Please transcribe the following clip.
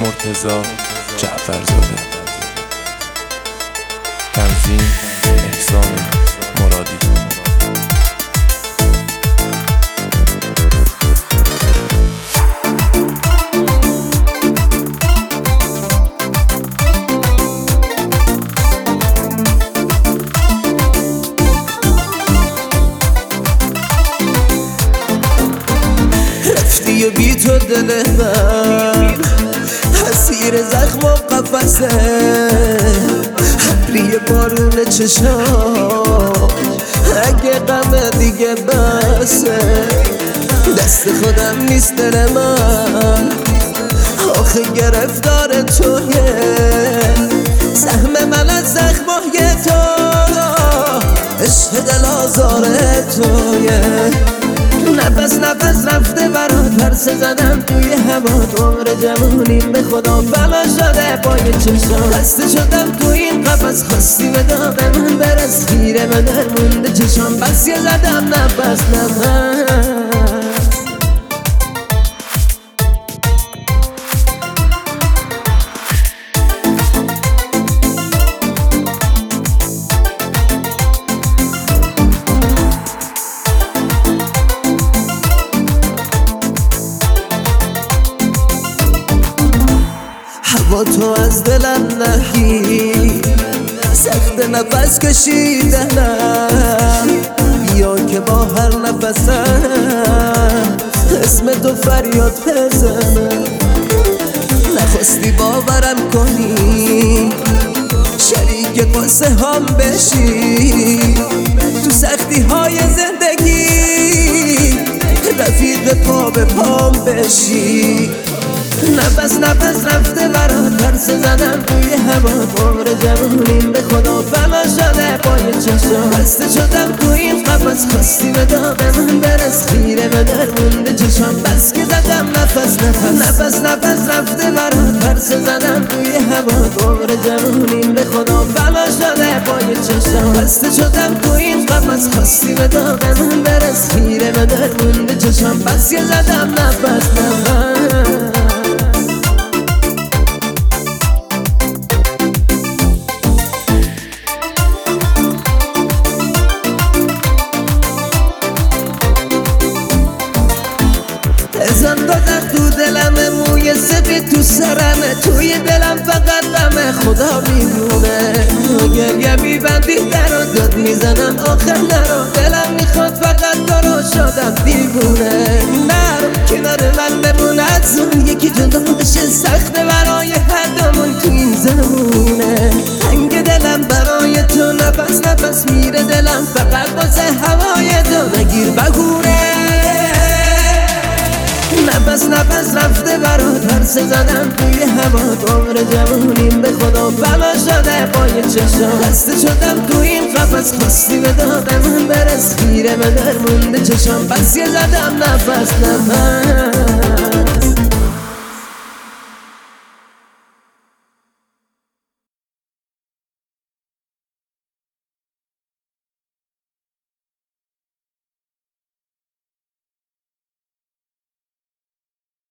مرتضی جعفرزاده. تنظیم احسان مرادی. رفتی و بی تو دل من حسیر زخم و قفصه، ابری بارون چشام اگه غم دیگه بسه. دست خودم نیست دل من آخه گرفتار تویه، سهم من از زخمای تو عشق دل آزار تویه. نفس نفس رفته برات ترس زدم توی هوا، عمر جوونیم به خدا فنا شده پای چشام. بسته شدم توی این قفس، خواستی به داغ من برس، خیره به در مونده چشام. بس یه زدم نفس نفس. با تو از دلم نگی، سخت نفس کشیدنم، بیا که با هر نفسم اسم تو فریاد بزنم. نخواستی باورم کنی، شریک قصه هم بشی، تو سختی های زندگی رفیق پا به پام بشی. نفس نفس رفته برات ترس زدم توی هوا، عمر جوونیم به خدا فنا شده پای چشام. بسته شدم توی این قفس، خواستی به داغ من برس، خیره به در مونده چشام. بس که زدم نفس نفس. نفس نفس رفته برات ترس زدم توی هوا، عمر جوونیم به خدا فنا شده پای چشام. بسته شدم توی این قفس، خواستی به داغ من برس، خیره به در مونده چشام. بس که زدم نفس نفس. ازم دادم تو دلم، موی سفید تو سرمه، توی دلم فقط غمه خدا میدونه. گریه میبندی در و داد میزنم آخر نرو، دلم میخواد فقط تو رو، شدم دیوونه. نرو کنار من بمون، از اون یکی جدا بشه سخته برای هر دومون تو این زمونه. تنگ دلم برای تو، نفس نفس میره دلم فقط واسه هوای تو، نگیر بگونه. نفس نفس رفته برات ترس زدم توی هوا، عمر جوونیم به خدا فنا شده پای چشام. بسته شدم توی این قفس، خواستی به داغ من برس، خیره به در مونده چشام. بس یه زدم نفس نفس.